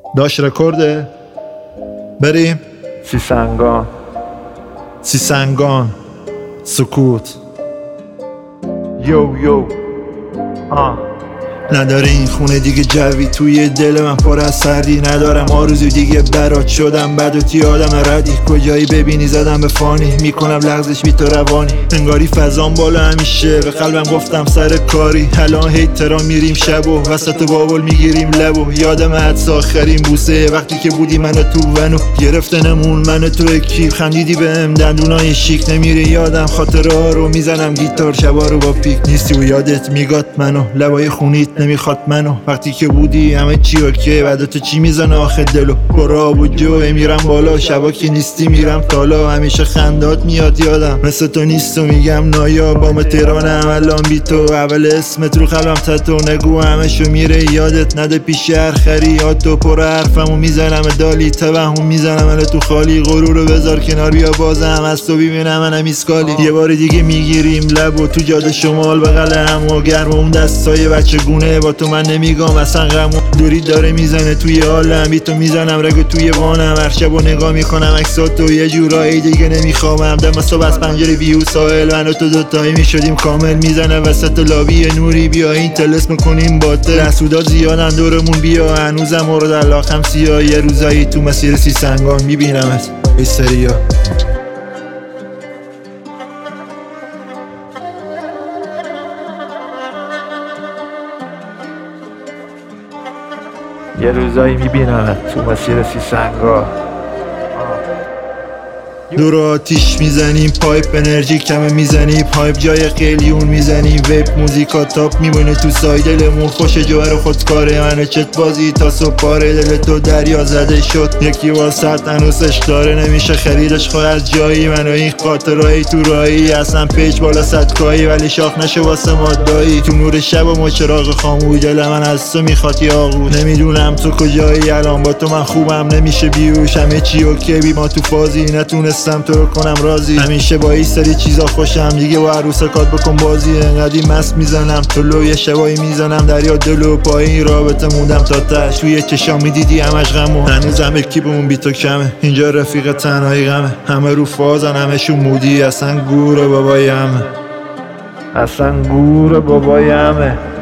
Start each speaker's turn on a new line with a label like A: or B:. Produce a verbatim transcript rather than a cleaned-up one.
A: داش رکورده. بریم
B: سیسنگان.
A: سیسنگان. سکوت.
B: یو یو آه
A: نداره این خونه دیگه جوی توی دل من پر از سردی. ندارم آرزو دیگه برات شدم بد و تی آدم ردی. کجایی ببینی زدم به فانی میکنم لغزش بی تو روانی. انگاری فضام بالا همیشه به قلبم گفتم سر کاری. الان هیترا میریم شب و وسط بابل میگیریم لب و یادم حدس آخرین بوسه وقتی که بودی منو تو ونو گرفتنمون منو تو اکیپ. خندیدی بهم دندونای شیک نمیره یادم خاطرها رو میزنم گیتار شبا رو با پیک. نیستی و یادت میگات منو لبای خونیت نمیخواد منو وقتی که بودی همه چی اوکی. بعد تو چی میزنه آخه دلو براب و جو میرم بالا شبا که نیستی میرم تالا. همیشه خندات میاد یادم مثل تو نیست و میگم نایا بام تهرانم الان بی تو. اول اسمت رو قلبم تتو نگو همشو میره یادت نده پیش هر خریات. تو پر حرفمو میزنم دالی توهم میزنم ال تو خالی. غرورو بذار کنار بیا بازم از تو ببینم منم ایسکالی. یه بار دیگه میگیریم لب و تو جاده شمال بغل هم و گرم اون دستای بچه گونه. با تو من نمیگم اصلا غم دوری داره میزنه توی حالم. بی تو میزنم رگو توی وانم هر شب و نگاه میکنم عکساتو یه جورایی دیگه نمیخوامم. دم صبح از پنجره ویو ساحل من و تو دوتایی میشدیم کامل. میزنه وسط لابی نوری بیا این تلس میکنیم باطل. حسودا زیادن دورمون بیا هنوزم مورد علاقم سیاه. یه روزایی تو مسیر سیسنگان میبینمت ای سریا.
B: یه روزایی میبینمت تو مسیر سیسنگان.
A: دور آتیش میزنیم پایپ انرژی کمه میزنی پایپ جای قلیون میزنی ویپ موزیکا تاپ میمونه تو سای. دلمون خوش جوهر خودکاره منو چت بازی تا صبح پاره. دل تو دریا زده شد یکی واسط هنوزش داره نمیشه خریدش خواهد از جایی. منو این خاطرایی تو راهی اصلا پیج بالا صدکایی ولی شاخ نشه واسه مادایی. تو نور شب و مچراغ خاموش دل من از تو میخواد یاغوش. نمیدونم تو کجایی الان با تو من خوبم نمیشه بیوش. همه چی اوکی بی ما تو فازی نتونستم تو رو کنم راضی. همیشه با این سری چیزا خوشم دیگه با عروسکات بکن بازی. انقدی مست میزنم تو لو یه شبایی میزنم دریا دلو پایین رابطه موندم تا تش. توی چشام میدیدی همش غمو هنوزم اکیپمون بی تو کمه. اینجا رفیق تنهایی غمه همه رو فازن همشون مودی. اصلا گور بابای همه
B: اصلا گور بابای همه